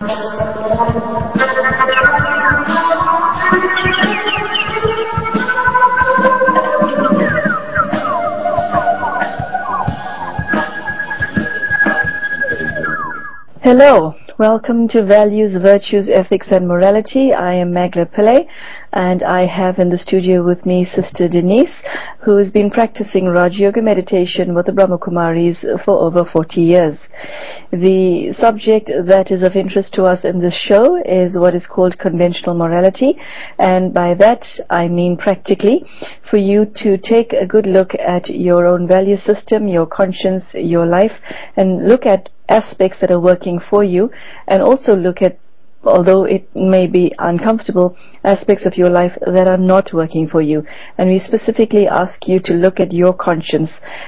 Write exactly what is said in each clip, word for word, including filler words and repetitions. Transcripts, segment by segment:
Hello, welcome to Values, Virtues, Ethics and Morality. I am Magla Pillay, and I have in the studio with me Sister Denise, who has been practicing Raj Yoga meditation with the Brahma Kumaris for over forty years. The subject that is of interest to us in this show is what is called conventional morality, and by that I mean practically for you to take a good look at your own value system, your conscience, your life, and look at aspects that are working for you, and also look at, although it may be uncomfortable, aspects of your life that are not working for you. And we specifically ask you to look at your conscience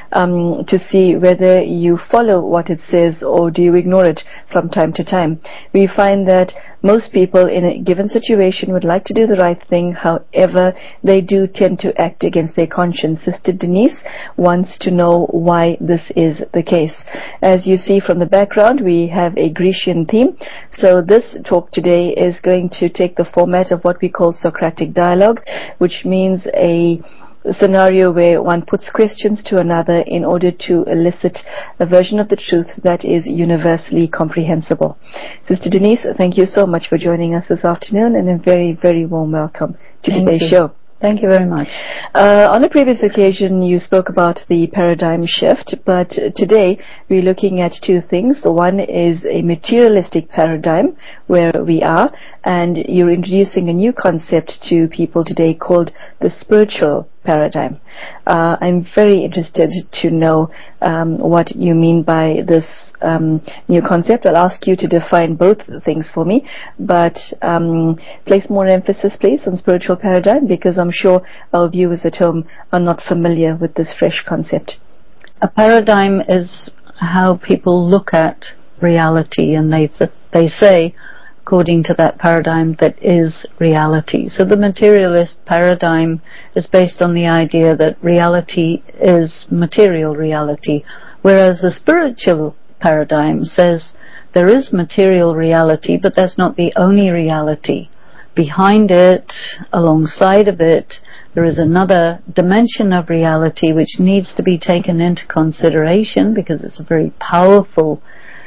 um, to see whether you follow what it says or do you ignore it from time to time. We find that most people in a given situation would like to do the right thing, however, they do tend to act against their conscience. Sister Denise wants to know why this is the case. As you see from the background, we have a Grecian theme. So this talk today is going to take the format of what we call Socratic dialogue, which means a scenario where one puts questions to another in order to elicit a version of the truth that is universally comprehensible. Sister Denise, thank you so much for joining us this afternoon, and a very, very warm welcome to Thank today's you. show. Thank you very much. Uh, on a previous occasion, you spoke about the paradigm shift, but today we're looking at two things. The one is a materialistic paradigm, where we are, and you're introducing a new concept to people today called the spiritual paradigm. Uh, I'm very interested to know um, what you mean by this um, new concept. I'll ask you to define both things for me, but um, place more emphasis, please, on spiritual paradigm, because I'm sure our viewers at home are not familiar with this fresh concept. A paradigm is how people look at reality, and they they say, according to that paradigm, that is reality. So the materialist paradigm is based on the idea that reality is material reality, whereas the spiritual paradigm says there is material reality, but that's not the only reality. Behind it, alongside of it, there is another dimension of reality which needs to be taken into consideration, because it's a very powerful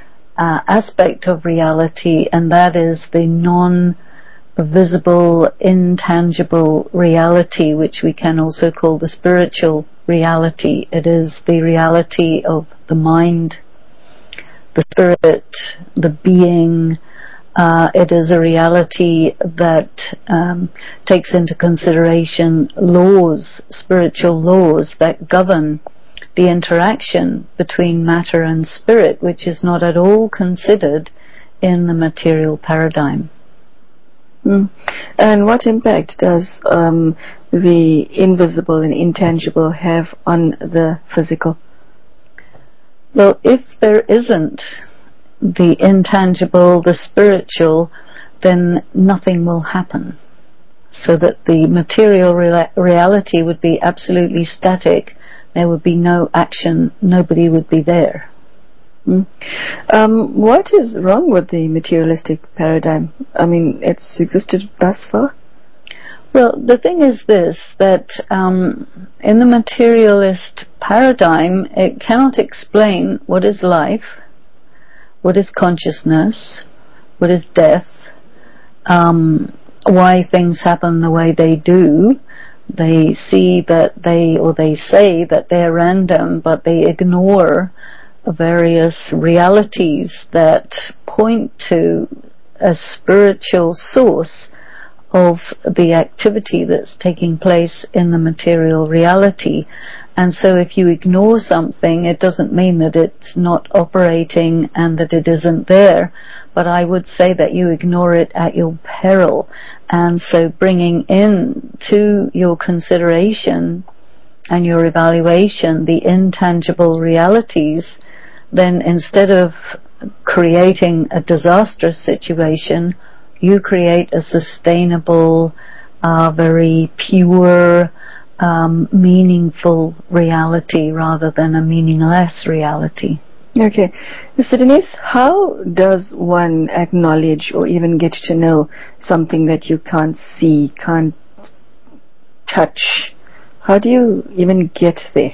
Uh, aspect of reality, and that is the non-visible, intangible reality, which we can also call the spiritual reality. It is the reality of the mind, the spirit, the being. Uh, it is a reality that um, takes into consideration laws, spiritual laws that govern the interaction between matter and spirit, which is not at all considered in the material paradigm. Mm. And what impact does um, the invisible and intangible have on the physical? Well, if there isn't the intangible, the spiritual, then nothing will happen. So that the material re- reality would be absolutely static. There would be no action, nobody would be there. Mm. Um, what is wrong with the materialistic paradigm? I mean, it's existed thus far? Well, the thing is this, that um, in the materialist paradigm, it cannot explain what is life, what is consciousness, what is death, um, why things happen the way they do. They see that they, or they say that they're random, but they ignore various realities that point to a spiritual source of the activity that's taking place in the material reality. And so if you ignore something, it doesn't mean that it's not operating and that it isn't there, but I would say that you ignore it at your peril. And so bringing in to your consideration and your evaluation the intangible realities, then instead of creating a disastrous situation, you create a sustainable, uh, very pure, um, meaningful reality rather than a meaningless reality. Okay. Mister Denise, how does one acknowledge or even get to know something that you can't see, can't touch? How do you even get there?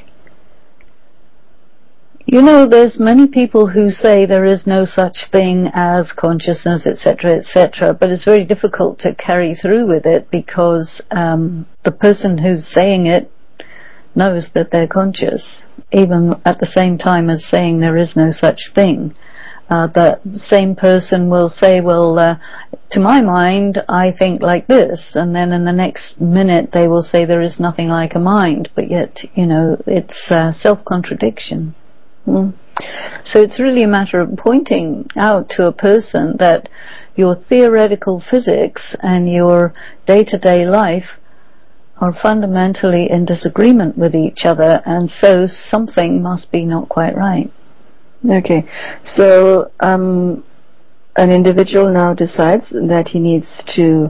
You know, there's many people who say there is no such thing as consciousness, et cetera, et cetera, but it's very difficult to carry through with it because um, the person who's saying it knows that they're conscious, even at the same time as saying there is no such thing. Uh, the same person will say, well, uh, to my mind, I think like this, and then in the next minute they will say there is nothing like a mind, but yet, you know, it's uh, self-contradiction. Mm. So it's really a matter of pointing out to a person that your theoretical physics and your day-to-day life are fundamentally in disagreement with each other, and so something must be not quite right. Okay, so um, an individual now decides that he needs to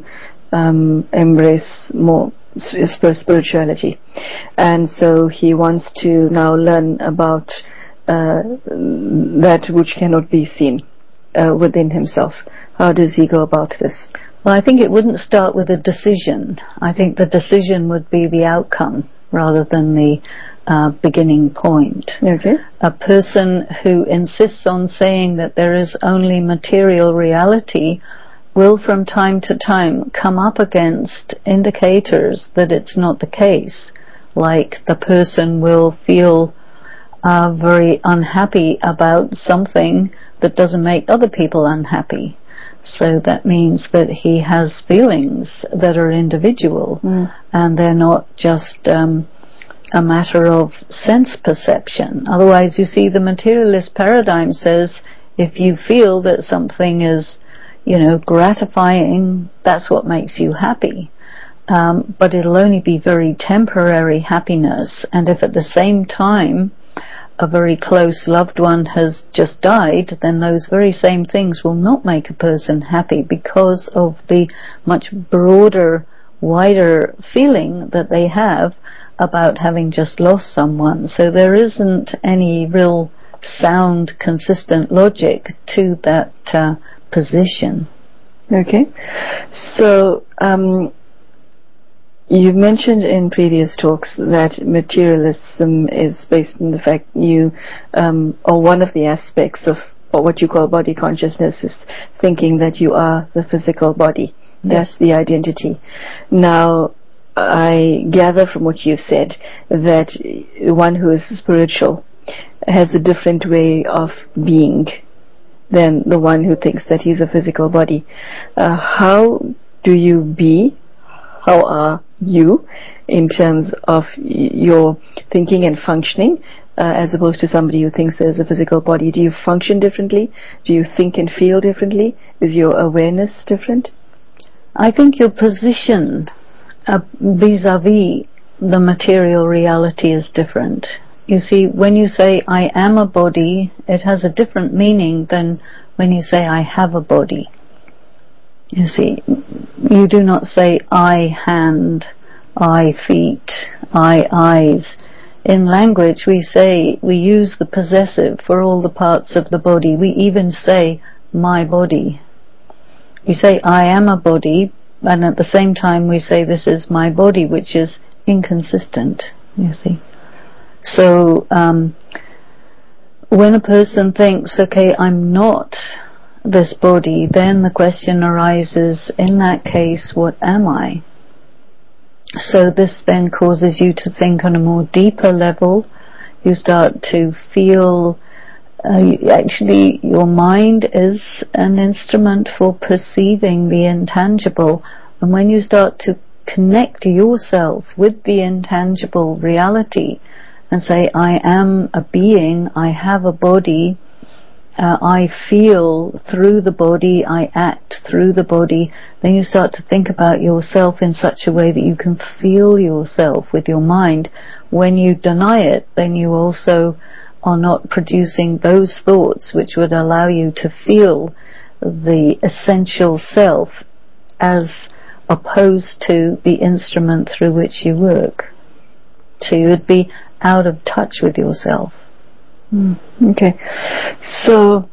um, embrace more spirituality, and so he wants to now learn about uh, that which cannot be seen uh, within himself. How does he go about this? Well, I think it wouldn't start with a decision. I think the decision would be the outcome rather than the uh, beginning point. Okay. A person who insists on saying that there is only material reality will from time to time come up against indicators that it's not the case. Like the person will feel uh, very unhappy about something that doesn't make other people unhappy. So that means that he has feelings that are individual, mm. and they're not just um, a matter of sense perception. Otherwise, you see, the materialist paradigm says if you feel that something is, you know, gratifying, that's what makes you happy. Um, but it'll only be very temporary happiness, and if at the same time a very close loved one has just died, then those very same things will not make a person happy because of the much broader, wider feeling that they have about having just lost someone. So there isn't any real sound, consistent logic to that uh, position. Okay. So, um, you've mentioned in previous talks that materialism is based on the fact you, um, or one of the aspects of what you call body consciousness is thinking that you are the physical body. Yes. That's the identity. Now, I gather from what you said that one who is spiritual has a different way of being than the one who thinks that he's a physical body. Uh, how do you be? How are you in terms of your thinking and functioning uh, as opposed to somebody who thinks there's a physical body? Do you function differently? Do you think and feel differently? Is your awareness different? I think your position uh, vis-a-vis the material reality is different. You see, when you say I am a body, it has a different meaning than when you say I have a body. You see, you do not say I hand, I feet, I eyes. In language we say, we use the possessive for all the parts of the body. We even say my body. We say I am a body, and at the same time we say this is my body, which is inconsistent, you see. So um, when a person thinks, okay, I'm not this body, then the question arises, in that case, what am I? So this then causes you to think on a more deeper level. You start to feel, uh, actually your mind is an instrument for perceiving the intangible, and when you start to connect yourself with the intangible reality and say, I am a being, I have a body, Uh, I feel through the body, I act through the body, then you start to think about yourself in such a way that you can feel yourself with your mind. When you deny it, then you also are not producing those thoughts which would allow you to feel the essential self as opposed to the instrument through which you work. So you would be out of touch with yourself. Mm. Okay. So,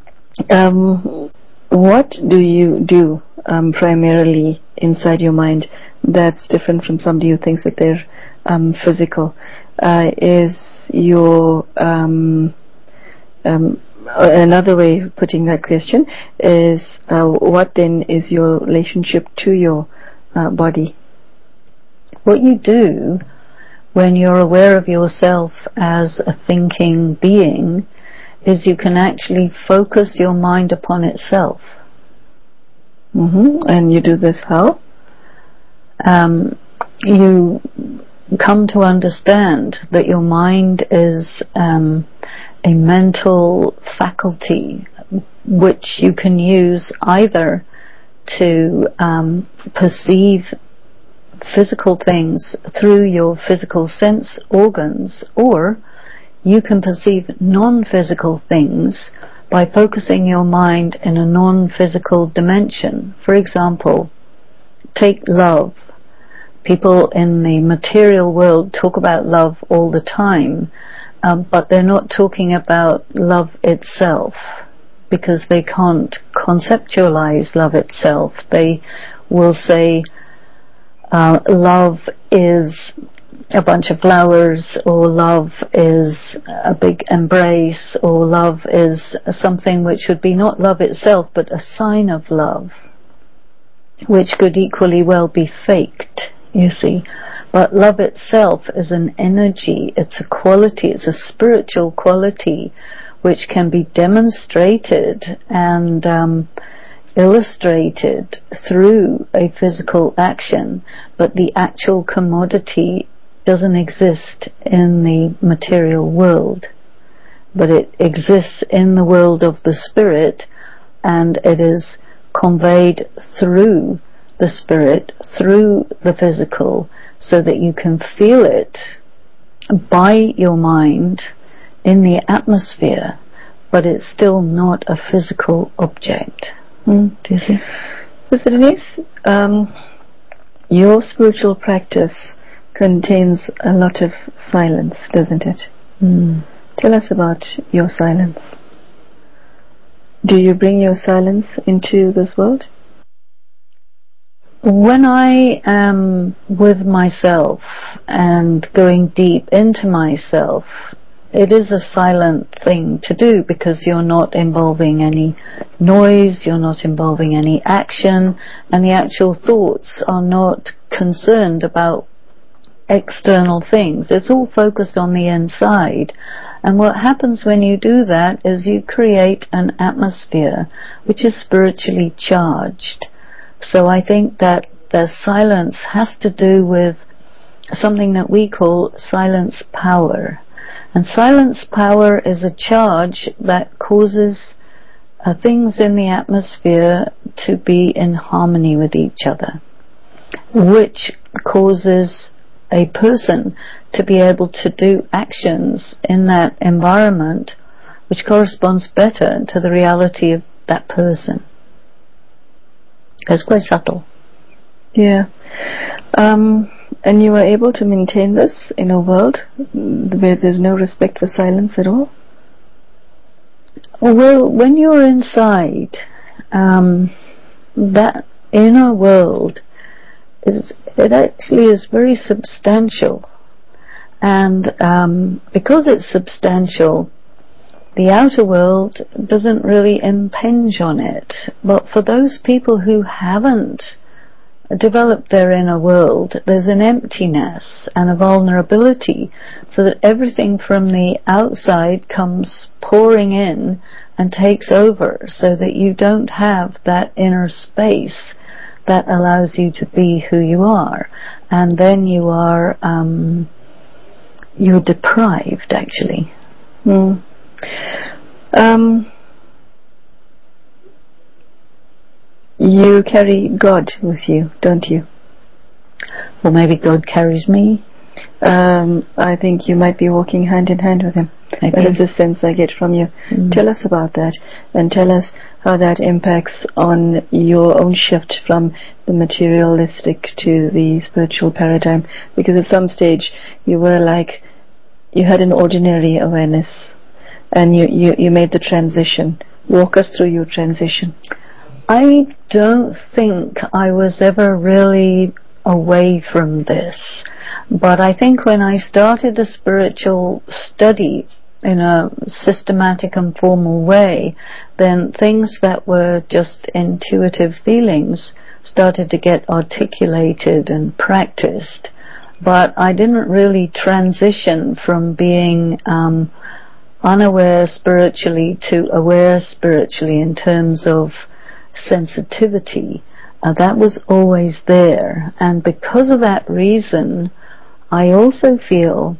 um, what do you do um, primarily inside your mind that's different from somebody who thinks that they're um, physical? Uh, is your um, um, another way of putting that question is uh, what then is your relationship to your uh, body? What you do when you're aware of yourself as a thinking being is you can actually focus your mind upon itself. Mm-hmm. And you do this how? Um, you come to understand that your mind is um, a mental faculty which you can use either to um, perceive physical things through your physical sense organs, or you can perceive non-physical things by focusing your mind in a non-physical dimension. For example, take love. People in the material world talk about love all the time, um, but they're not talking about love itself because they can't conceptualize love itself. They will say uh, love is a bunch of flowers, or love is a big embrace, or love is something which would be not love itself but a sign of love, which could equally well be faked, you see. But love itself is an energy, it's a quality, it's a spiritual quality which can be demonstrated and um, illustrated through a physical action, but the actual commodity doesn't exist in the material world, but it exists in the world of the spirit, and it is conveyed through the spirit, through the physical, so that you can feel it by your mind in the atmosphere, but it's still not a physical object. Mm. Do you see? Sister Denise, um, your spiritual practice contains a lot of silence, doesn't it? Mm. Tell us about your silence. Do you bring your silence into this world? When I am with myself and going deep into myself, it is a silent thing to do because you're not involving any noise, you're not involving any action, and the actual thoughts are not concerned about external things. It's all focused on the inside. And what happens when you do that is you create an atmosphere which is spiritually charged. So I think that the silence has to do with something that we call silence power. And silence power is a charge that causes uh, things in the atmosphere to be in harmony with each other, which causes a person to be able to do actions in that environment which corresponds better to the reality of that person. It's quite subtle. Yeah. Um, and you are able to maintain this in a world where there's no respect for silence at all? Well, when you're inside, um, that inner world is, it actually is very substantial. And um, because it's substantial, the outer world doesn't really impinge on it. But for those people who haven't developed their inner world, there's an emptiness and a vulnerability, so that everything from the outside comes pouring in and takes over, so that you don't have that inner space that allows you to be who you are. And then you are um, you're deprived, actually. Mm. Um, you carry God with you, don't you? Or maybe God carries me. Um, I think you might be walking hand in hand with Him. Maybe. That is the sense I get from you. Mm. Tell us about that, and tell us how that impacts on your own shift from the materialistic to the spiritual paradigm. Because at some stage you were like, you had an ordinary awareness, and you, you, you made the transition. Walk us through your transition. I don't think I was ever really away from this, but I think when I started a spiritual study in a systematic and formal way, then things that were just intuitive feelings started to get articulated and practiced. But I didn't really transition from being um, unaware spiritually to aware spiritually in terms of sensitivity. Uh, that was always there, and because of that reason, I also feel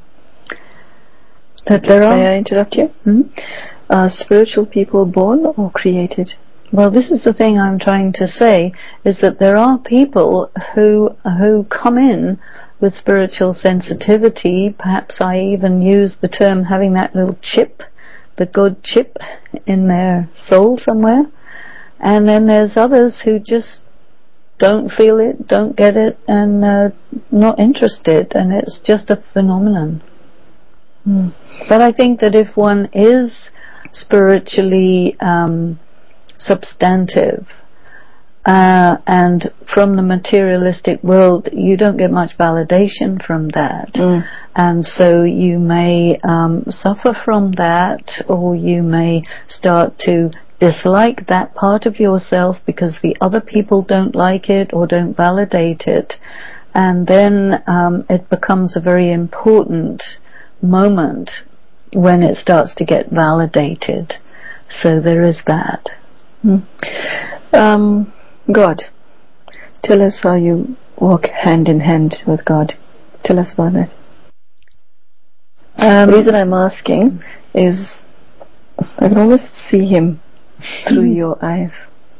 that there are... May I interrupt you? Hmm? Are spiritual people born or created? Well, this is the thing I'm trying to say, is that there are people who who come in with spiritual sensitivity. Perhaps I even use the term having that little chip, the good chip, in their soul somewhere. And then there's others who just don't feel it, don't get it, and uh, not interested, and it's just a phenomenon. Mm. But I think that if one is spiritually um, substantive, uh, and from the materialistic world, you don't get much validation from that. Mm. And so you may um, suffer from that, or you may start to dislike that part of yourself because the other people don't like it or don't validate it, and then um, it becomes a very important moment when it starts to get validated. So there is that. Mm. Um, God, tell us how you walk hand in hand with God. Tell us about that. Um, the reason I'm asking is I can almost see Him through your eyes.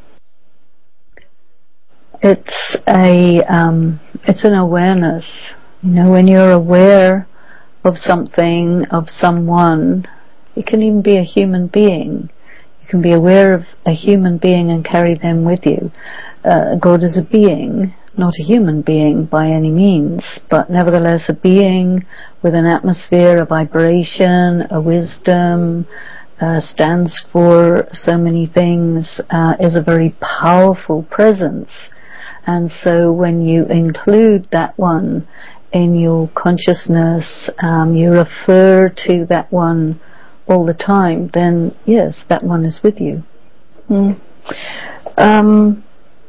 It's a um, it's an awareness. You know, when you're aware of something, of someone, it can even be a human being. You can be aware of a human being and carry them with you. Uh, God is a being, not a human being by any means, but nevertheless a being with an atmosphere, a vibration, a wisdom, Uh, stands for so many things, uh, is a very powerful presence. And so when you include that one in your consciousness, um, you refer to that one all the time, then yes, that one is with you. Mm. Um,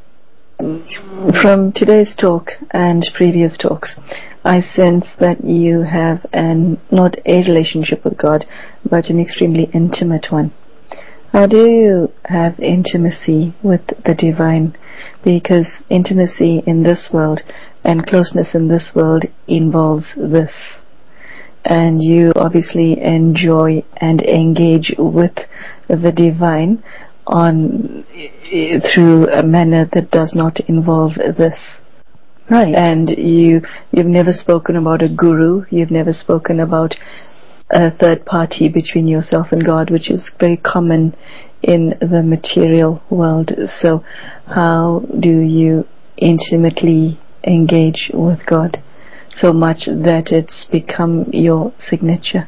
from today's talk and previous talks, I sense that you have an not a relationship with God, but an extremely intimate one. How do you have intimacy with the divine? Because intimacy in this world and closeness in this world involves this. And you obviously enjoy and engage with the divine on through a manner that does not involve this. Right. And you you've never spoken about a guru, you've never spoken about a third party between yourself and God, which is very common in the material world. So how do you intimately engage with God so much that it's become your signature?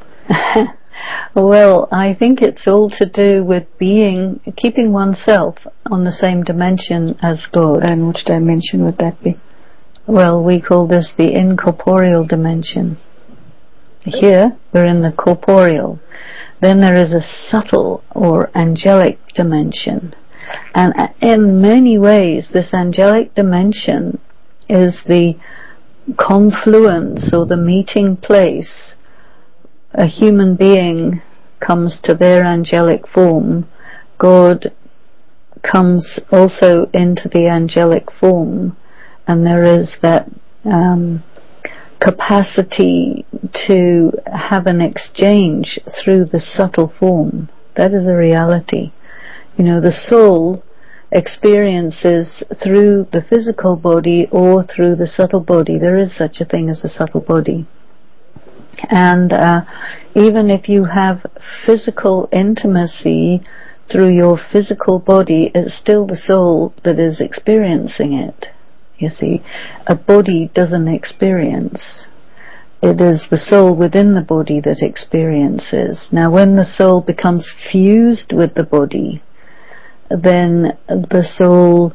Well, I think it's all to do with being, keeping oneself on the same dimension as God. And which dimension would that be? Well, we call this the incorporeal dimension. Here, we're in the corporeal. Then there is a subtle or angelic dimension. And in many ways, this angelic dimension is the confluence or the meeting place. A human being comes to their angelic form. God comes also into the angelic form. And there is that um, capacity to have an exchange through the subtle form. That is a reality. You know, the soul experiences through the physical body or through the subtle body. There is such a thing as a subtle body. And uh, even if you have physical intimacy through your physical body, it's still the soul that is experiencing it. You see, a body doesn't experience. it is the soul within the body that experiences. Now, when the soul becomes fused with the body, then the soul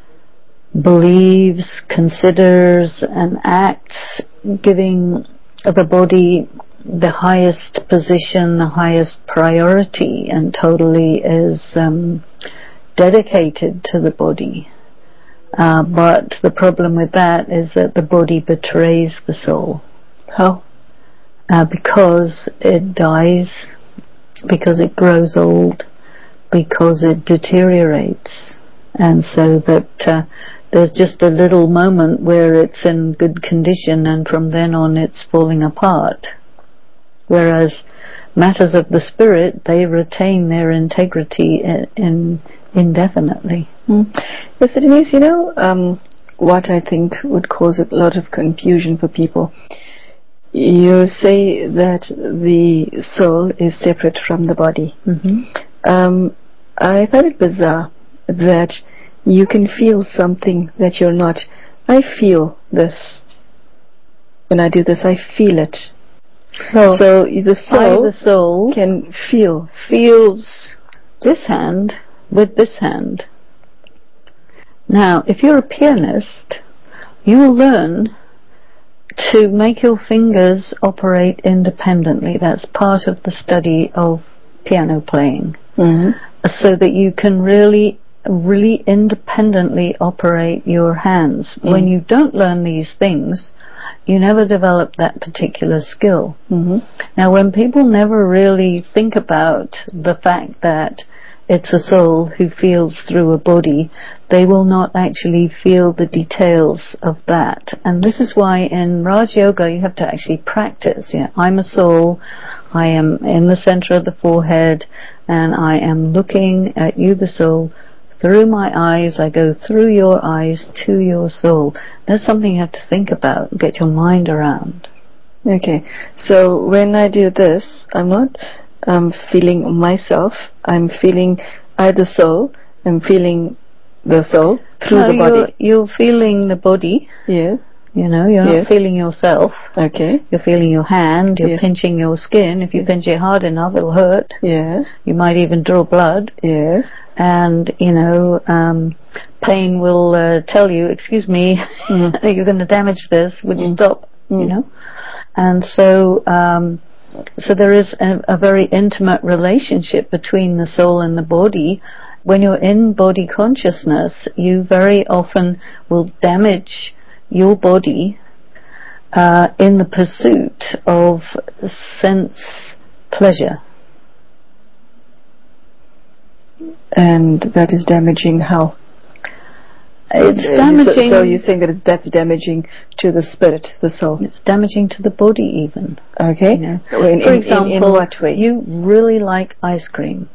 believes, considers, and acts, giving the body the highest position, the highest priority, and totally is um, dedicated to the body. Uh, but the problem with that is that the body betrays the soul. How? Uh, because it dies, because it grows old, because it deteriorates. And so that uh, there's just a little moment where it's in good condition, and from then on it's falling apart. Whereas matters of the spirit, they retain their integrity in, in indefinitely. Mm. Yes, Denise, you know, um, what I think would cause a lot of confusion for people. You say that the soul is separate from the body. Mm-hmm. Um, I find it bizarre that you can feel something that you're not. I feel this. When I do this, I feel it. Well, so the soul, I, the soul can feel. feels this hand with this hand. Now, if you're a pianist, you will learn to make your fingers operate independently. That's part of the study of piano playing. Mm-hmm. So that you can really, really independently operate your hands. Mm. When you don't learn these things, you never develop that particular skill. Mm-hmm. Now, when people never really think about the fact that it's a soul who feels through a body, they will not actually feel the details of that. And this is why in Raj Yoga you have to actually practice. You know, I'm a soul, I am in the center of the forehead, and I am looking at you, the soul, through my eyes. I go through your eyes to your soul. That's something you have to think about, get your mind around. Okay, so when I do this, I'm not um, feeling myself, I'm feeling I the soul, I'm feeling the soul through no, the body. You're, you're feeling the body. Yes. You know, you're yes. not feeling yourself. Okay. You're feeling your hand, you're yes. pinching your skin. If you yes. pinch it hard enough, it'll hurt. Yes. You might even draw blood. Yes. And, you know, um, pain will uh, tell you, excuse me, mm. you're going to damage this, would you mm. stop? Mm. You know? And so, um, so there is a, a very intimate relationship between the soul and the body. When you're in body consciousness, you very often will damage your body uh, in the pursuit of sense pleasure. And that is damaging how? It's damaging. So, so you're saying that that's damaging to the spirit, the soul? It's damaging to the body even. Okay. You know? in, For in, example, in, in what way? You really like ice cream.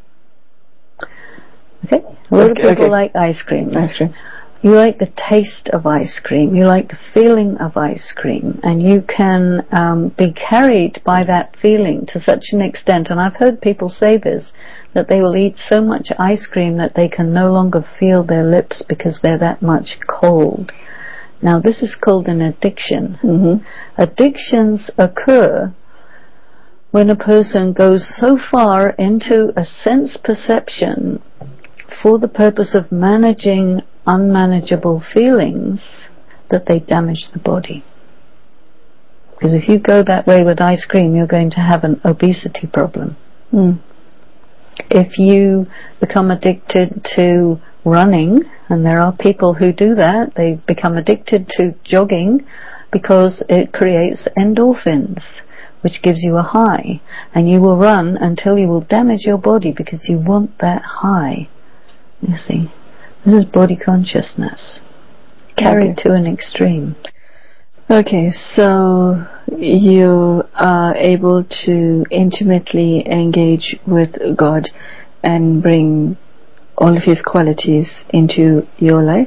Okay? A lot okay, of people okay. like ice cream. Ice cream. You like the taste of ice cream. You like the feeling of ice cream. And you can um, be carried by that feeling to such an extent. And I've heard people say this, that they will eat so much ice cream that they can no longer feel their lips because they're that much cold. Now, this is called an addiction. Mm-hmm. Addictions occur when a person goes so far into a sense perception for the purpose of managing unmanageable feelings that they damage the body. Because if you go that way with ice cream, you're going to have an obesity problem. Mm. If you become addicted to running, and there are people who do that, they become addicted to jogging because it creates endorphins, which gives you a high, and you will run until you will damage your body because you want that high. You see, this is body consciousness carried okay. to an extreme. Okay, so you are able to intimately engage with God and bring all of His qualities into your life?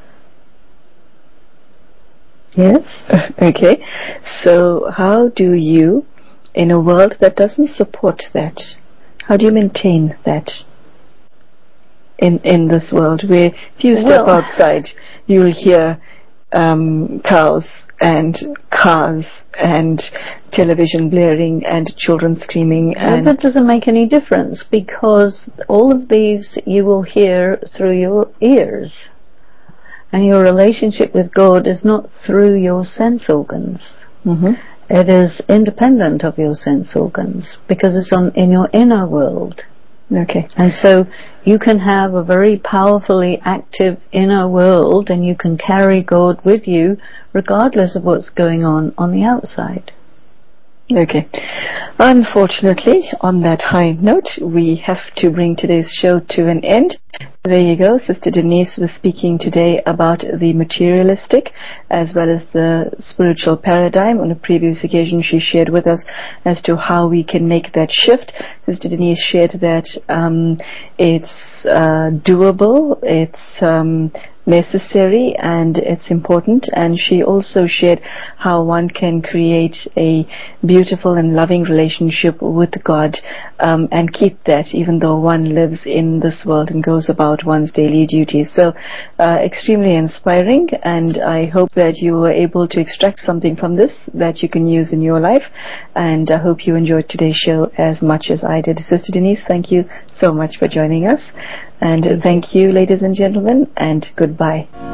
Yes. Okay, so how do you, in a world that doesn't support that, how do you maintain that in, in this world where if you step well, outside, you'll hear um, cows and cars and television blaring and children screaming. And that doesn't make any difference, because all of these you will hear through your ears. And your relationship with God is not through your sense organs. Mm-hmm. It is independent of your sense organs, because it's on in your inner world. Okay. And so you can have a very powerfully active inner world, and you can carry God with you regardless of what's going on on the outside. Okay. Unfortunately, on that high note, we have to bring today's show to an end. There you go. Sister Denise was speaking today about the materialistic as well as the spiritual paradigm. On a previous occasion, she shared with us as to how we can make that shift. Sister Denise shared that um, it's uh, doable, it's um, necessary, and it's important. And she also shared how one can create a beautiful and loving relationship with God um, and keep that even though one lives in this world and goes about one's daily duties. So uh, extremely inspiring, and I hope that you were able to extract something from this that you can use in your life, and I hope you enjoyed today's show as much as I did. Sister Denise, thank you so much for joining us, and thank you, ladies and gentlemen, and goodbye.